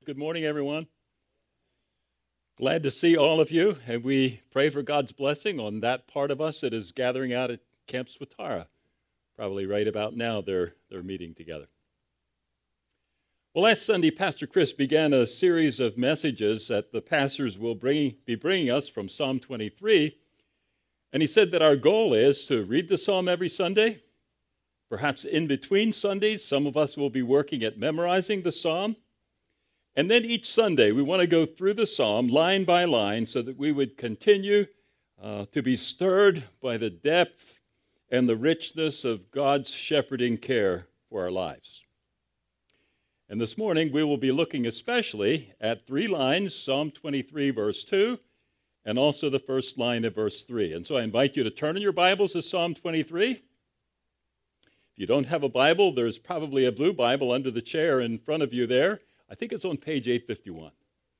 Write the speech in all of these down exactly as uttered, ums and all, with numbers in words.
Good morning, everyone. Glad to see all of you, and we pray for God's blessing on that part of us that is gathering out at Camp Swatara. Probably right about now they're, they're meeting together. Well, last Sunday, Pastor Chris began a series of messages that the pastors will bring, be bringing us from Psalm twenty-three, and he said that our goal is to read the psalm every Sunday. Perhaps in between Sundays, some of us will be working at memorizing the psalm. And then each Sunday, we want to go through the psalm line by line so that we would continue uh, to be stirred by the depth and the richness of God's shepherding care for our lives. And this morning, we will be looking especially at three lines, Psalm twenty-three, verse two, and also the first line of verse three. And so I invite you to turn in your Bibles to Psalm twenty-three. If you don't have a Bible, there's probably a blue Bible under the chair in front of you there. I think it's on page eight fifty-one.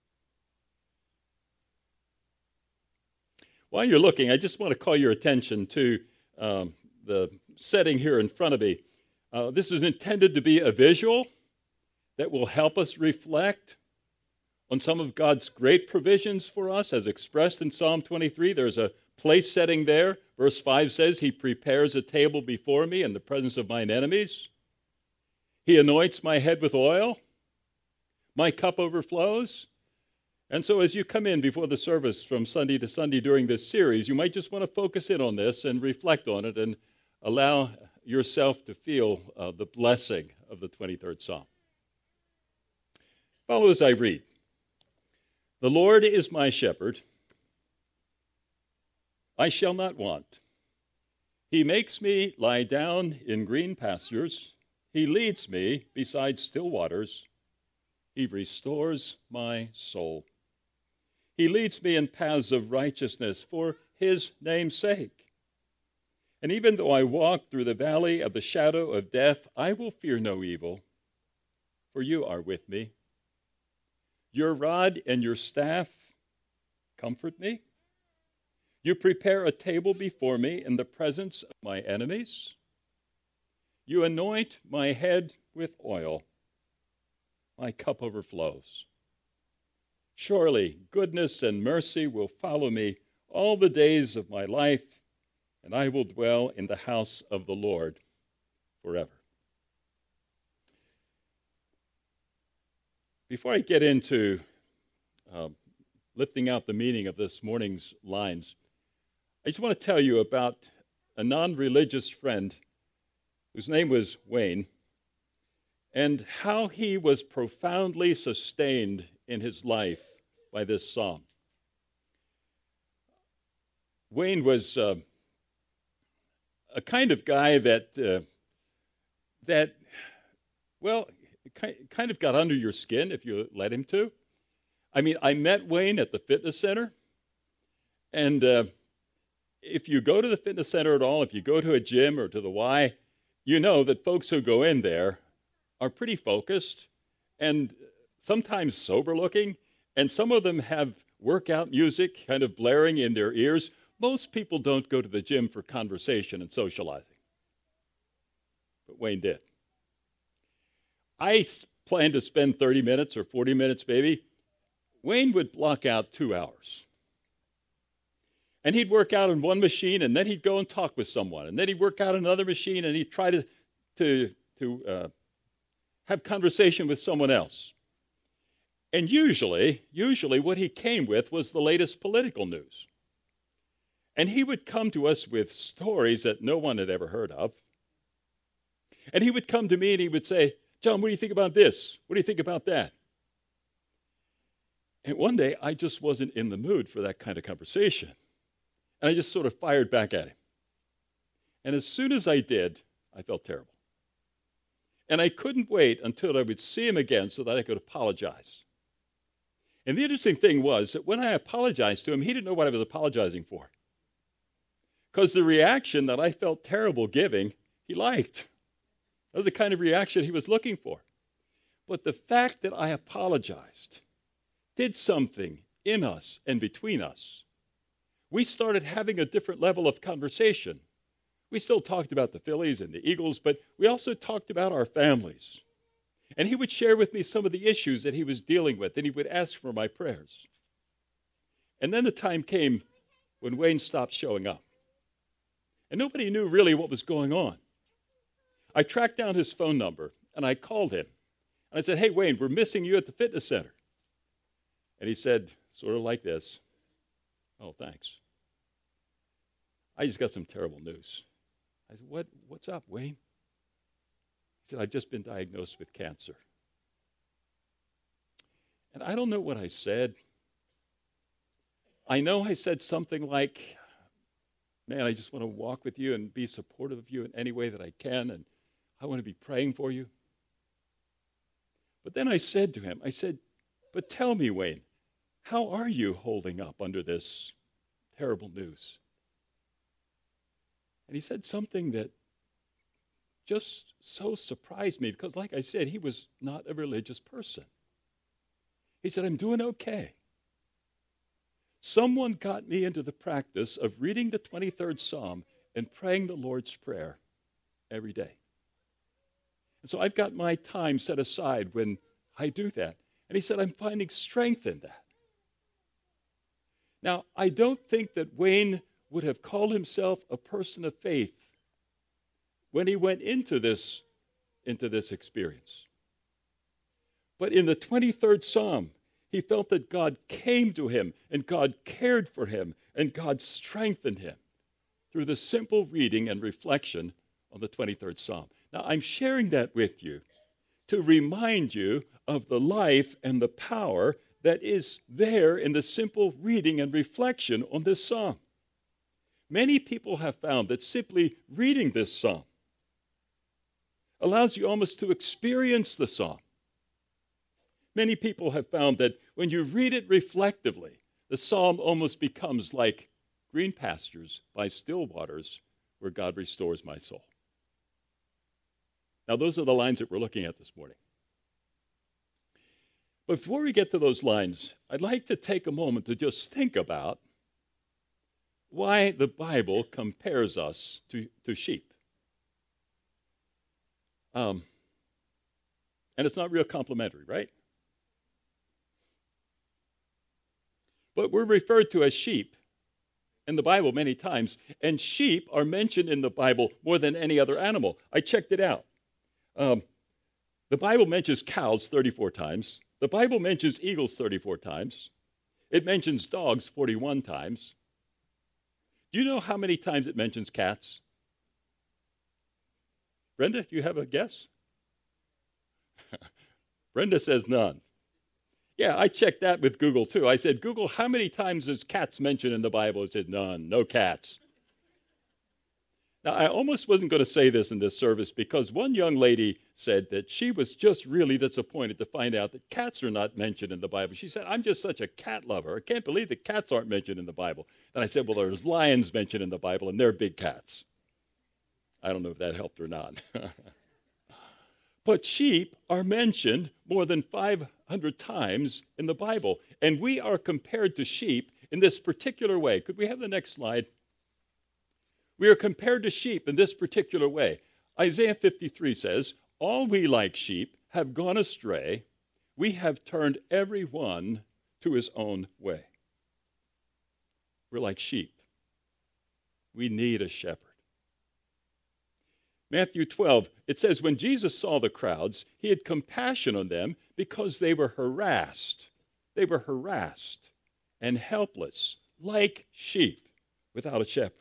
While you're looking, I just want to call your attention to um, the setting here in front of me. Uh, this is intended to be a visual that will help us reflect on some of God's great provisions for us as expressed in Psalm twenty-three. There's a place setting there. Verse five says, He prepares a table before me in the presence of mine enemies. He anoints my head with oil. My cup overflows. And so as you come in before the service from Sunday to Sunday during this series, you might just want to focus in on this and reflect on it and allow yourself to feel uh, the blessing of the twenty-third Psalm. Follow as I read. The Lord is my shepherd. I shall not want. He makes me lie down in green pastures. He leads me beside still waters. He restores my soul. He leads me in paths of righteousness for his name's sake. And even though I walk through the valley of the shadow of death, I will fear no evil, for you are with me. Your rod and your staff comfort me. You prepare a table before me in the presence of my enemies. You anoint my head with oil. My cup overflows. Surely goodness and mercy will follow me all the days of my life, and I will dwell in the house of the Lord forever. Before I get into uh, lifting out the meaning of this morning's lines, I just want to tell you about a non-religious friend whose name was Wayne, and how he was profoundly sustained in his life by this psalm. Wayne was uh, a kind of guy that, uh, that, well, kind of got under your skin if you let him to. I mean, I met Wayne at the fitness center, and uh, if you go to the fitness center at all, if you go to a gym or to the Y, you know that folks who go in there are pretty focused and sometimes sober-looking, and some of them have workout music kind of blaring in their ears. Most people don't go to the gym for conversation and socializing, but Wayne did. I planned to spend thirty minutes or forty minutes maybe. Wayne would block out two hours. And he'd work out on one machine, and then he'd go and talk with someone. And then he'd work out another machine, and he'd try to, to, to uh, have conversation with someone else. And usually, usually what he came with was the latest political news. And he would come to us with stories that no one had ever heard of. And he would come to me and he would say, John, what do you think about this? What do you think about that? And one day, I just wasn't in the mood for that kind of conversation. And I just sort of fired back at him. And as soon as I did, I felt terrible. And I couldn't wait until I would see him again so that I could apologize. And the interesting thing was that when I apologized to him, he didn't know what I was apologizing for. Because the reaction that I felt terrible giving, he liked. That was the kind of reaction he was looking for. But the fact that I apologized did something in us and between us. We started having a different level of conversation. We still talked about the Phillies and the Eagles, but we also talked about our families. And he would share with me some of the issues that he was dealing with, and he would ask for my prayers. And then the time came when Wayne stopped showing up. And nobody knew really what was going on. I tracked down his phone number, and I called him. And I said, "Hey, Wayne, we're missing you at the fitness center." And he said, sort of like this, "Oh, thanks. I just got some terrible news." I said, what, what's up, Wayne? He said, "I've just been diagnosed with cancer." And I don't know what I said. I know I said something like, "Man, I just want to walk with you and be supportive of you in any way that I can, and I want to be praying for you." But then I said to him, I said, "But tell me, Wayne, how are you holding up under this terrible news?" And he said something that just so surprised me because, like I said, he was not a religious person. He said, "I'm doing okay. Someone got me into the practice of reading the twenty-third Psalm and praying the Lord's Prayer every day. And so I've got my time set aside when I do that." And he said, "I'm finding strength in that." Now, I don't think that Wayne would have called himself a person of faith when he went into this, into this experience. But in the twenty-third Psalm, he felt that God came to him, and God cared for him, and God strengthened him through the simple reading and reflection on the twenty-third Psalm. Now, I'm sharing that with you to remind you of the life and the power that is there in the simple reading and reflection on this psalm. Many people have found that simply reading this psalm allows you almost to experience the psalm. Many people have found that when you read it reflectively, the psalm almost becomes like green pastures by still waters where God restores my soul. Now, those are the lines that we're looking at this morning. But before we get to those lines, I'd like to take a moment to just think about why the Bible compares us to, to sheep. Um, and it's not real complimentary, right? But we're referred to as sheep in the Bible many times, and sheep are mentioned in the Bible more than any other animal. I checked it out. Um, the Bible mentions cows thirty-four times. The Bible mentions eagles thirty-four times. It mentions dogs forty-one times. Do you know how many times it mentions cats? Brenda, do you have a guess? Brenda says none. Yeah, I checked that with Google too. I said, "Google, how many times is cats mentioned in the Bible?" It said none, no cats. Now, I almost wasn't going to say this in this service because one young lady said that she was just really disappointed to find out that cats are not mentioned in the Bible. She said, "I'm just such a cat lover. I can't believe that cats aren't mentioned in the Bible." And I said, "Well, there's lions mentioned in the Bible, and they're big cats." I don't know if that helped or not. But sheep are mentioned more than five hundred times in the Bible, and we are compared to sheep in this particular way. Could we have the next slide? We are compared to sheep in this particular way. Isaiah fifty-three says, "All we like sheep have gone astray. We have turned every one to his own way." We're like sheep. We need a shepherd. Matthew twelve, it says, "When Jesus saw the crowds, he had compassion on them because they were harassed. They were harassed and helpless, like sheep without a shepherd."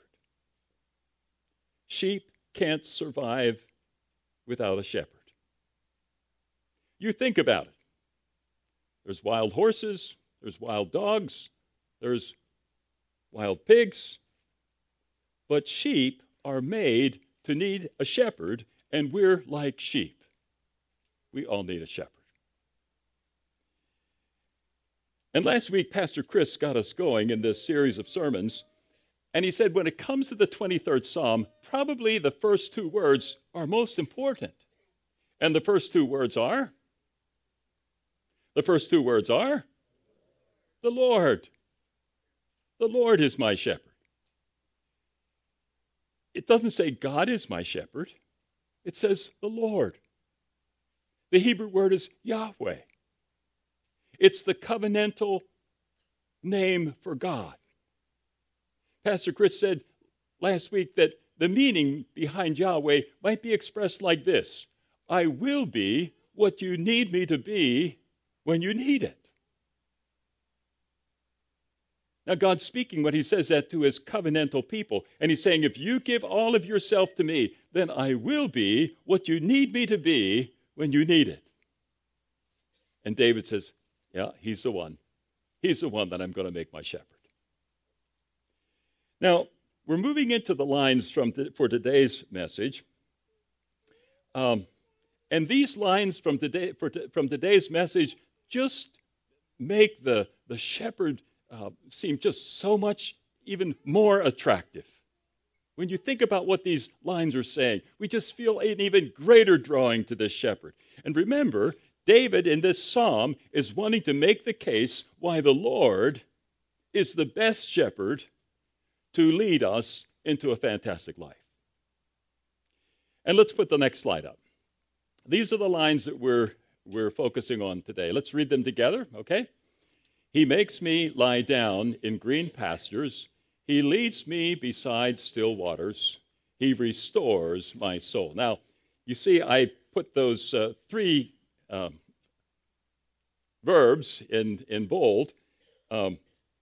Sheep can't survive without a shepherd. You think about it. There's wild horses, there's wild dogs, there's wild pigs, but sheep are made to need a shepherd, and we're like sheep. We all need a shepherd. And last week, Pastor Chris got us going in this series of sermons, and he said when it comes to the twenty-third Psalm, probably the first two words are most important. And the first two words are? The first two words are? The Lord. The Lord is my shepherd. It doesn't say God is my shepherd. It says the Lord. The Hebrew word is Yahweh. It's the covenantal name for God. Pastor Chris said last week that the meaning behind Yahweh might be expressed like this: I will be what you need me to be when you need it. Now, God's speaking when he says that to his covenantal people. And he's saying, if you give all of yourself to me, then I will be what you need me to be when you need it. And David says, yeah, he's the one. He's the one that I'm going to make my shepherd. Now, we're moving into the lines from the, for today's message. Um, and these lines from, today, for t- from today's message just make the, the shepherd Uh, seem just so much even more attractive. When you think about what these lines are saying, we just feel an even greater drawing to this shepherd. And remember, David in this psalm is wanting to make the case why the Lord is the best shepherd to lead us into a fantastic life. And let's put the next slide up. These are the lines that we're, we're focusing on today. Let's read them together, okay? He makes me lie down in green pastures. He leads me beside still waters. He restores my soul. Now, you see, I put those uh, three um, verbs in, in bold. Um,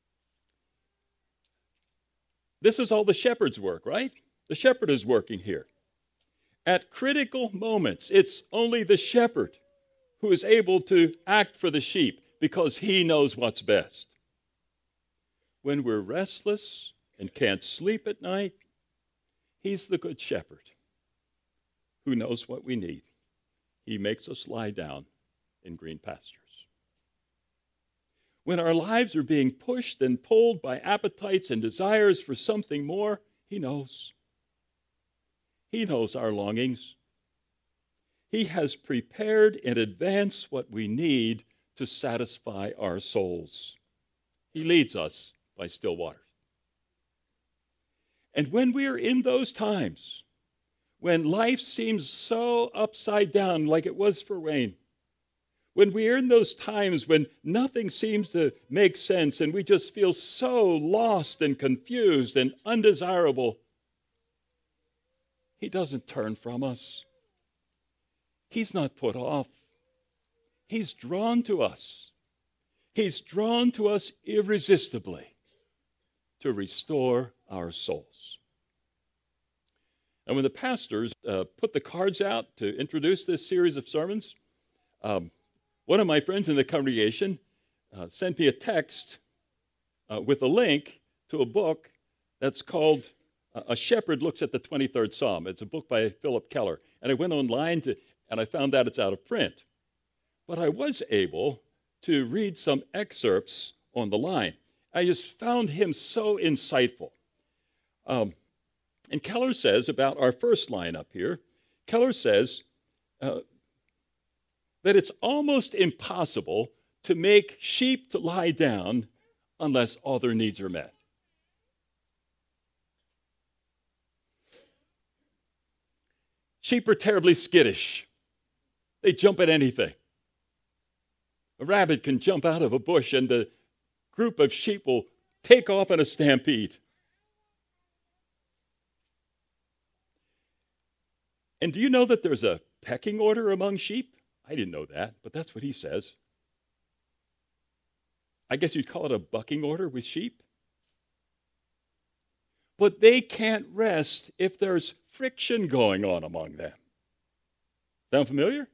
this is all the shepherd's work, right? The shepherd is working here. At critical moments, it's only the shepherd who is able to act for the sheep, because he knows what's best. When we're restless and can't sleep at night, he's the good shepherd who knows what we need. He makes us lie down in green pastures. When our lives are being pushed and pulled by appetites and desires for something more, he knows. He knows our longings. He has prepared in advance what we need to satisfy our souls. He leads us by still waters. And when we are in those times, when life seems so upside down like it was for Wayne, when we are in those times when nothing seems to make sense and we just feel so lost and confused and undesirable, he doesn't turn from us. He's not put off. He's drawn to us. He's drawn to us irresistibly to restore our souls. And when the pastors uh, put the cards out to introduce this series of sermons, um, one of my friends in the congregation uh, sent me a text uh, with a link to a book that's called uh, A Shepherd Looks at the twenty-third Psalm. It's a book by Philip Keller. And I went online to, and I found out it's out of print. But I was able to read some excerpts on the line. I just found him so insightful. Um, and Keller says about our first line up here, Keller says uh, that it's almost impossible to make sheep to lie down unless all their needs are met. Sheep are terribly skittish. They jump at anything. A rabbit can jump out of a bush and the group of sheep will take off in a stampede. And do you know that there's a pecking order among sheep? I didn't know that, but that's what he says. I guess you'd call it a bucking order with sheep. But they can't rest if there's friction going on among them. Sound familiar?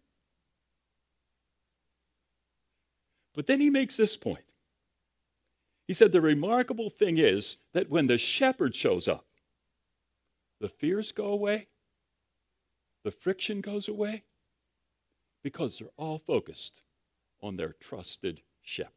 But then he makes this point. He said the remarkable thing is that when the shepherd shows up, the fears go away, the friction goes away, because they're all focused on their trusted shepherd.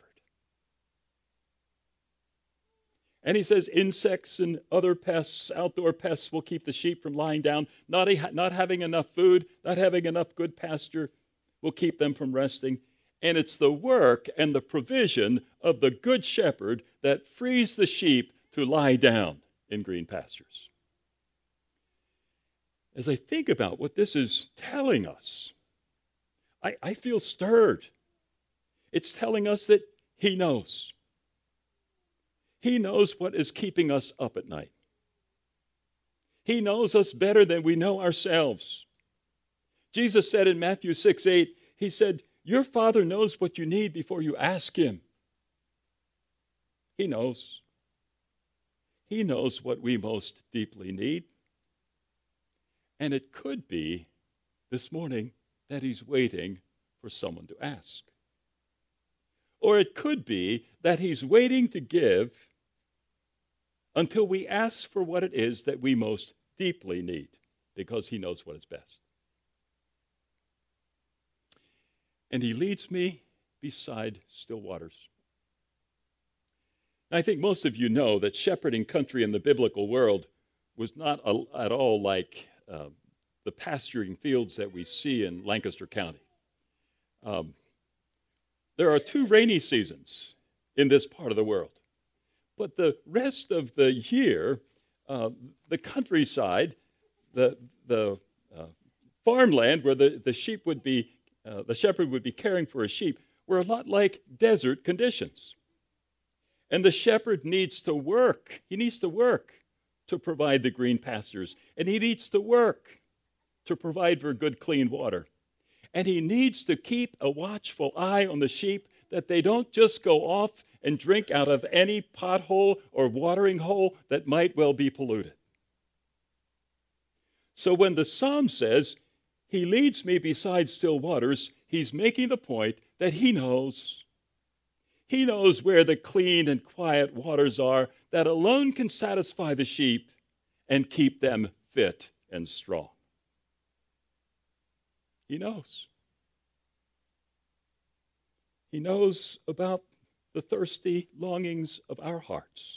And he says insects and other pests, outdoor pests, will keep the sheep from lying down. Not, a, not having enough food, not having enough good pasture will keep them from resting. And it's the work and the provision of the good shepherd that frees the sheep to lie down in green pastures. As I think about what this is telling us, I, I feel stirred. It's telling us that he knows. He knows what is keeping us up at night. He knows us better than we know ourselves. Jesus said in Matthew six eight, he said, your Father knows what you need before you ask him. He knows. He knows what we most deeply need. And it could be this morning that he's waiting for someone to ask. Or it could be that he's waiting to give until we ask for what it is that we most deeply need, because he knows what is best. And he leads me beside still waters. I think most of you know that shepherding country in the biblical world was not a, at all like uh, the pasturing fields that we see in Lancaster County. Um, there are two rainy seasons in this part of the world. But the rest of the year, uh, the countryside, the the uh, farmland where the, the sheep would be, uh, the shepherd would be caring for his sheep, were a lot like desert conditions. And the shepherd needs to work. He needs to work to provide the green pastures. And he needs to work to provide for good, clean water. And he needs to keep a watchful eye on the sheep that they don't just go off and drink out of any pothole or watering hole that might well be polluted. So when the psalm says, he leads me beside still waters, he's making the point that he knows. He knows where the clean and quiet waters are that alone can satisfy the sheep and keep them fit and strong. He knows. He knows about the thirsty longings of our hearts.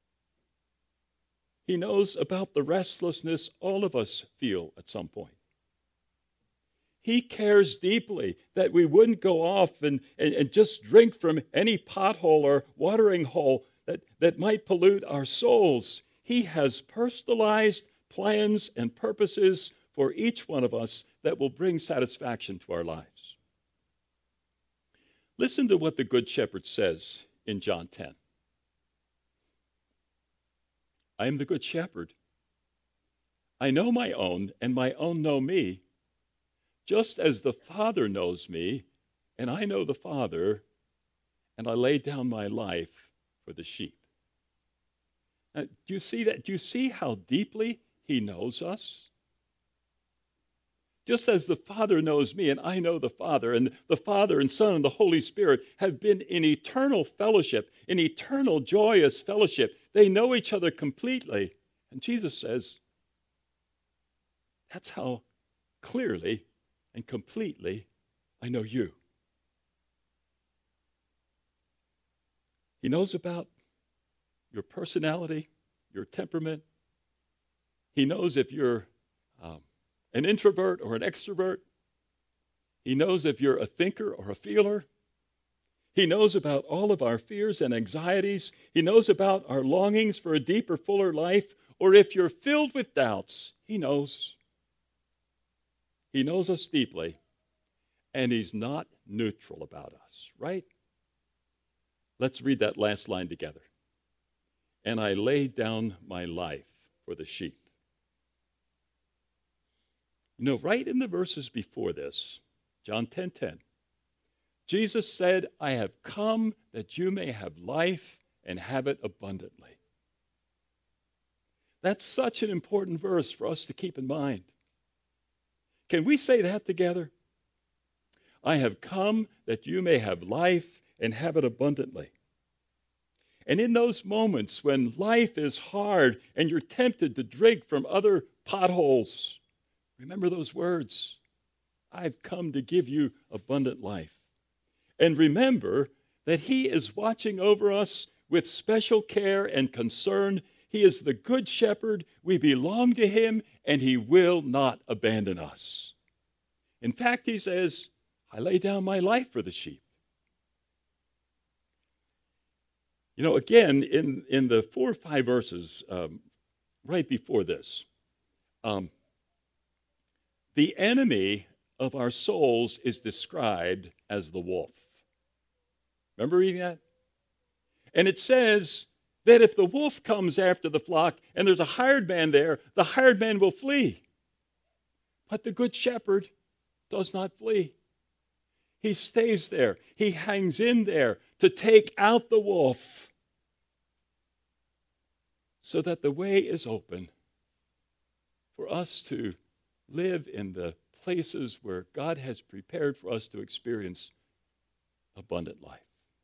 He knows about the restlessness all of us feel at some point. He cares deeply that we wouldn't go off and, and, and just drink from any pothole or watering hole that, that might pollute our souls. He has personalized plans and purposes for each one of us that will bring satisfaction to our lives. Listen to what the Good Shepherd says in John ten. I am the Good Shepherd. I know my own, and my own know me, just as the Father knows me, and I know the Father, and I lay down my life for the sheep. Now, do you see that? Do you see how deeply he knows us? Just as the Father knows me and I know the Father, and the Father and Son and the Holy Spirit have been in eternal fellowship, in eternal joyous fellowship. They know each other completely. And Jesus says, that's how clearly and completely I know you. He knows about your personality, your temperament. He knows if you're um, an introvert or an extrovert. He knows if you're a thinker or a feeler. He knows about all of our fears and anxieties. He knows about our longings for a deeper, fuller life. Or if you're filled with doubts, he knows. He knows us deeply, and he's not neutral about us, right? Let's read that last line together. And I laid down my life for the sheep. You know, right in the verses before this, John ten ten, Jesus said, I have come that you may have life and have it abundantly. That's such an important verse for us to keep in mind. Can we say that together? I have come that you may have life and have it abundantly. And in those moments when life is hard and you're tempted to drink from other potholes, remember those words. I've come to give you abundant life. And remember that he is watching over us with special care and concern. He is the good shepherd. We belong to him, and he will not abandon us. In fact, he says, I lay down my life for the sheep. You know, again, in, in the four or five verses um, right before this, um, the enemy of our souls is described as the wolf. Remember reading that? And it says that if the wolf comes after the flock and there's a hired man there, the hired man will flee. But the good shepherd does not flee. He stays there. He hangs in there to take out the wolf so that the way is open for us to live in the places where God has prepared for us to experience abundant life.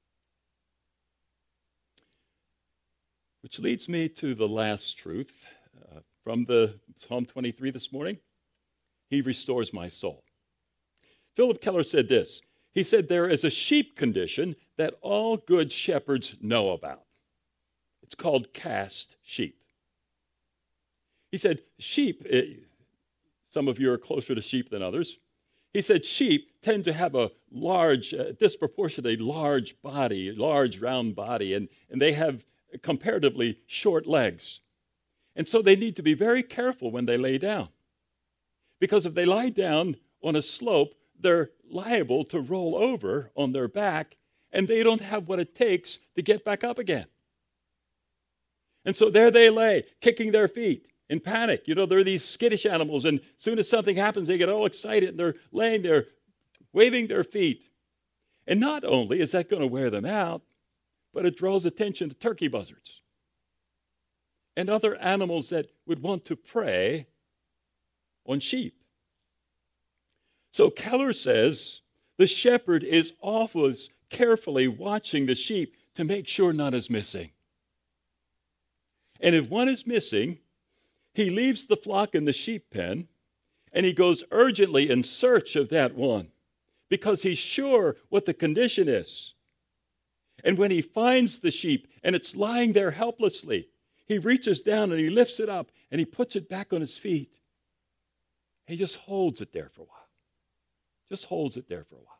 Which leads me to the last truth uh, from the Psalm twenty-three this morning. He restores my soul. Philip Keller said this. He said, there is a sheep condition that all good shepherds know about. It's called cast sheep. He said, sheep, it, some of you are closer to sheep than others. He said, sheep tend to have a large, uh, disproportionately large body, large round body, and, and they have comparatively short legs. And so they need to be very careful when they lay down. Because if they lie down on a slope, they're liable to roll over on their back, and they don't have what it takes to get back up again. And so there they lay, kicking their feet in panic. You know, they're these skittish animals, and as soon as something happens, they get all excited, and they're laying there, waving their feet. And not only is that going to wear them out, but it draws attention to turkey buzzards and other animals that would want to prey on sheep. So Keller says the shepherd is always carefully watching the sheep to make sure none is missing. And if one is missing, he leaves the flock in the sheep pen and he goes urgently in search of that one because he's sure what the condition is. And when he finds the sheep and it's lying there helplessly, he reaches down and he lifts it up and he puts it back on his feet. He just holds it there for a while. Just holds it there for a while.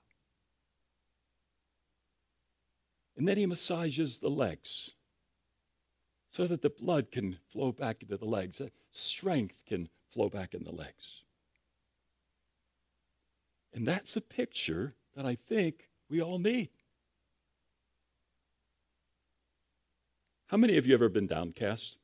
And then he massages the legs so that the blood can flow back into the legs, that strength can flow back in the legs. And that's a picture that I think we all need. How many of you have ever been downcast?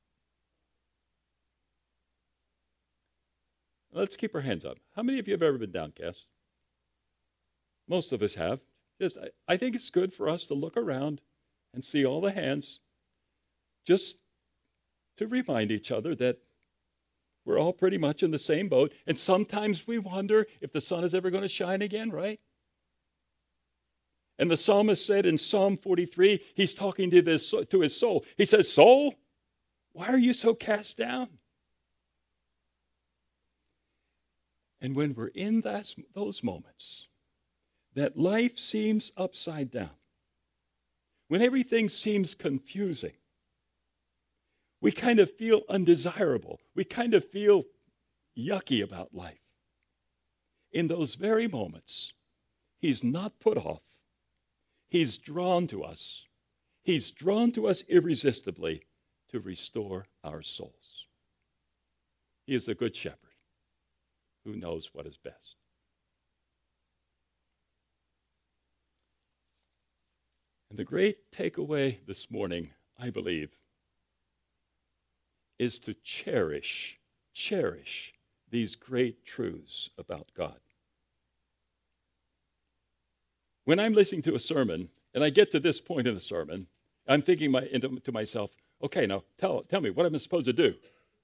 Let's keep our hands up. How many of you have ever been downcast? Most of us have. Just, I, I think it's good for us to look around and see all the hands, just to remind each other that we're all pretty much in the same boat. And sometimes we wonder if the sun is ever going to shine again, right? And the psalmist said in Psalm forty-three, he's talking to, this, to his soul. He says, soul, why are you so cast down? And when we're in that, those moments, that life seems upside down, when everything seems confusing, we kind of feel undesirable. We kind of feel yucky about life. In those very moments, he's not put off. He's drawn to us. He's drawn to us irresistibly to restore our souls. He is a good shepherd who knows what is best. And the great takeaway this morning, I believe, is to cherish, cherish these great truths about God. When I'm listening to a sermon, and I get to this point in the sermon, I'm thinking my, into, to myself, okay, now tell, tell me, what am I supposed to do?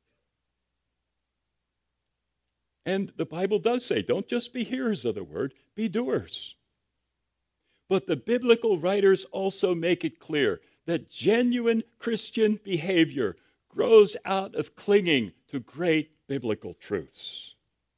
And the Bible does say, don't just be hearers of the word, be doers. But the biblical writers also make it clear that genuine Christian behavior grows out of clinging to great biblical truths.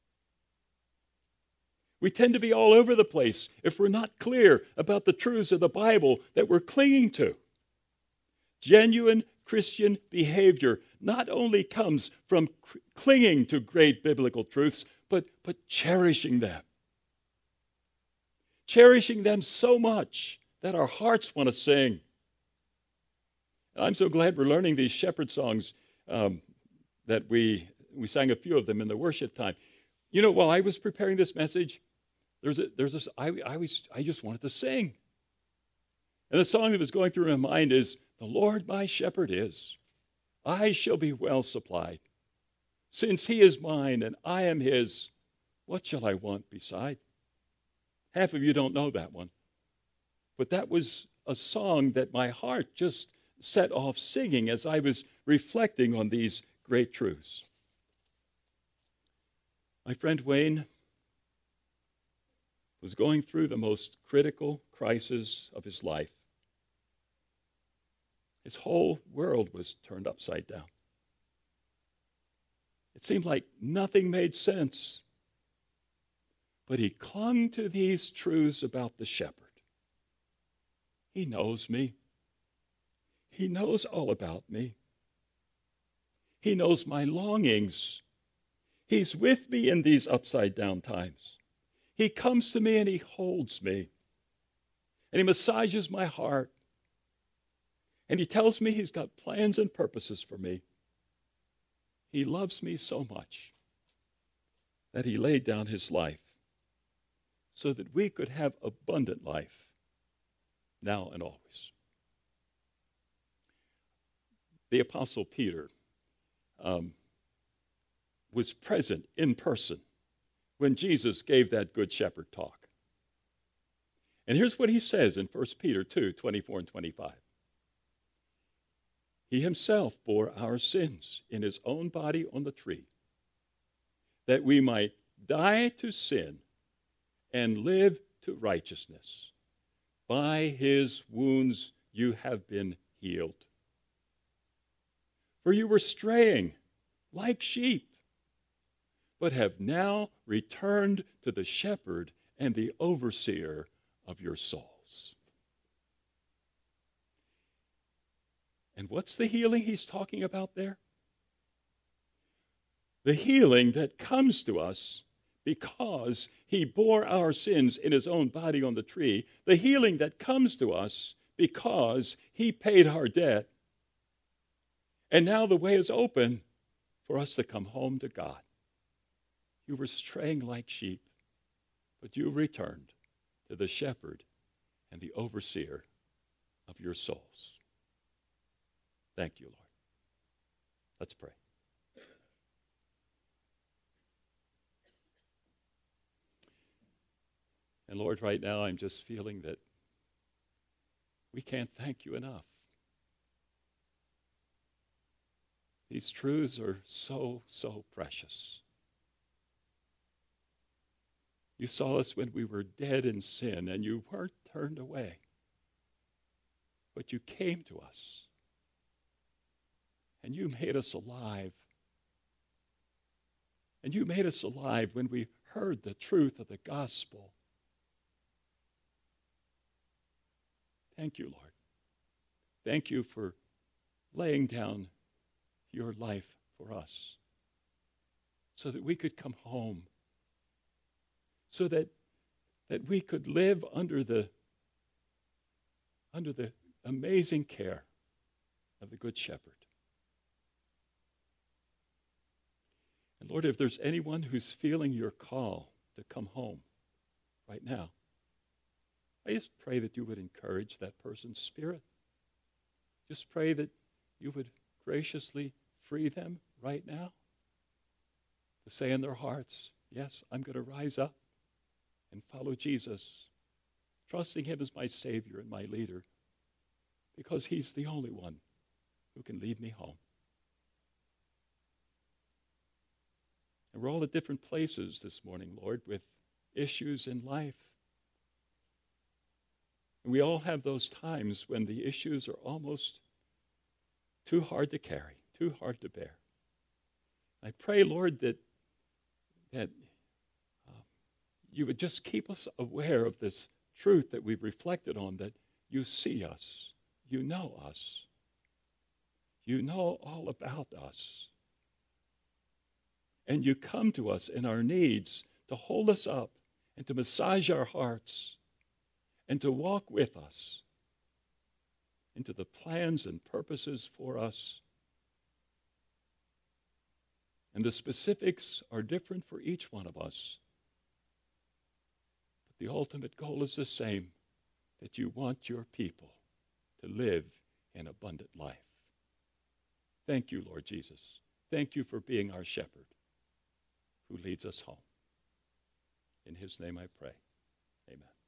We tend to be all over the place if we're not clear about the truths of the Bible that we're clinging to. Genuine Christian behavior not only comes from c- clinging to great biblical truths, but, but cherishing them. Cherishing them so much that our hearts want to sing. And I'm so glad we're learning these shepherd songs um, that we, we sang a few of them in the worship time. You know, while I was preparing this message, there's a, there's this, I, I, was, I just wanted to sing. And the song that was going through my mind is, "The Lord my shepherd is, I shall be well supplied. Since he is mine and I am his, what shall I want beside?" Half of you don't know that one. But that was a song that my heart just set off singing as I was reflecting on these great truths. My friend Wayne was going through the most critical crisis of his life. His whole world was turned upside down. It seemed like nothing made sense. But he clung to these truths about the shepherd. He knows me. He knows all about me. He knows my longings. He's with me in these upside down times. He comes to me and he holds me. And he massages my heart. And he tells me he's got plans and purposes for me. He loves me so much that he laid down his life so that we could have abundant life now and always. The Apostle Peter um, was present in person when Jesus gave that Good Shepherd talk. And here's what he says in First Peter two, twenty-four and twenty-five. He himself bore our sins in his own body on the tree, that we might die to sin and live to righteousness. By his wounds you have been healed. For you were straying like sheep, but have now returned to the shepherd and the overseer of your souls. And what's the healing he's talking about there? The healing that comes to us because he bore our sins in his own body on the tree. The healing that comes to us because he paid our debt. And now the way is open for us to come home to God. You were straying like sheep, but you returned to the shepherd and the overseer of your souls. Thank you, Lord. Let's pray. And Lord, right now I'm just feeling that we can't thank you enough. These truths are so, so precious. You saw us when we were dead in sin, and you weren't turned away. But you came to us, and you made us alive. And you made us alive when we heard the truth of the gospel. Thank you, Lord. Thank you for laying down your life for us so that we could come home, so that, that we could live under the, under the amazing care of the Good Shepherd. And Lord, if there's anyone who's feeling your call to come home right now, I just pray that you would encourage that person's spirit. Just pray that you would graciously free them right now to say in their hearts, yes, I'm going to rise up and follow Jesus, trusting him as my Savior and my leader, because he's the only one who can lead me home. And we're all at different places this morning, Lord, with issues in life. And we all have those times when the issues are almost too hard to carry, too hard to bear. I pray, Lord, that, that uh, you would just keep us aware of this truth that we've reflected on, that you see us, you know us, you know all about us. And you come to us in our needs to hold us up and to massage our hearts and to walk with us into the plans and purposes for us. And the specifics are different for each one of us. But the ultimate goal is the same, that you want your people to live an abundant life. Thank you, Lord Jesus. Thank you for being our shepherd who leads us home. In his name I pray. Amen.